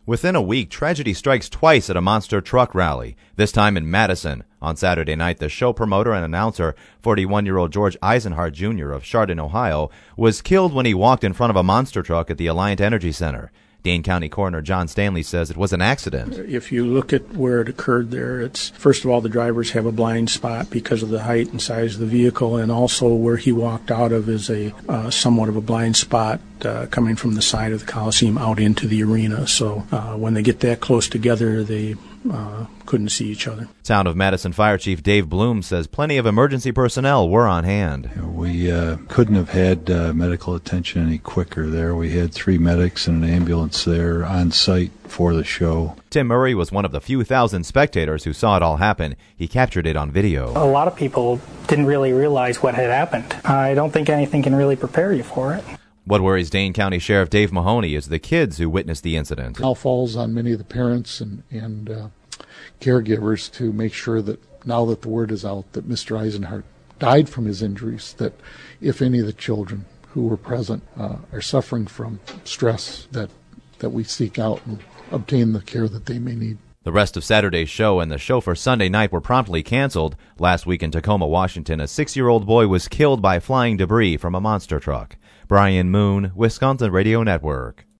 Within a week, tragedy strikes twice at a monster truck rally, this time in Madison. On Saturday night, the show promoter and announcer, 41-year-old George Eisenhart Jr. of Chardon, Ohio, was killed when he walked in front of a monster truck at the Alliant Energy Center. Dane County Coroner John Stanley says it was an accident. If you look at where it occurred there, it's, first of all, the drivers have a blind spot because of the height and size of the vehicle, and also where he walked out of is a somewhat of a blind spot coming from the side of the Coliseum out into the arena. So when they get that close together, they couldn't see each other. Town of Madison Fire Chief Dave Bloom says plenty of emergency personnel were on hand. We couldn't have had medical attention any quicker there. We had 3 medics and an ambulance there on site for the show. Tim Murray was one of the few thousand spectators who saw it all happen. He captured it on video. A lot of people didn't really realize what had happened. I don't think anything can really prepare you for it. What worries Dane County Sheriff Dave Mahoney is the kids who witnessed the incident. Now falls on many of the parents and caregivers to make sure that now that the word is out that Mr. Eisenhart died from his injuries, that if any of the children who were present are suffering from stress, that we seek out and obtain the care that they may need. The rest of Saturday's show and the show for Sunday night were promptly canceled. Last week in Tacoma, Washington, a 6-year-old boy was killed by flying debris from a monster truck. Brian Moon, Wisconsin Radio Network.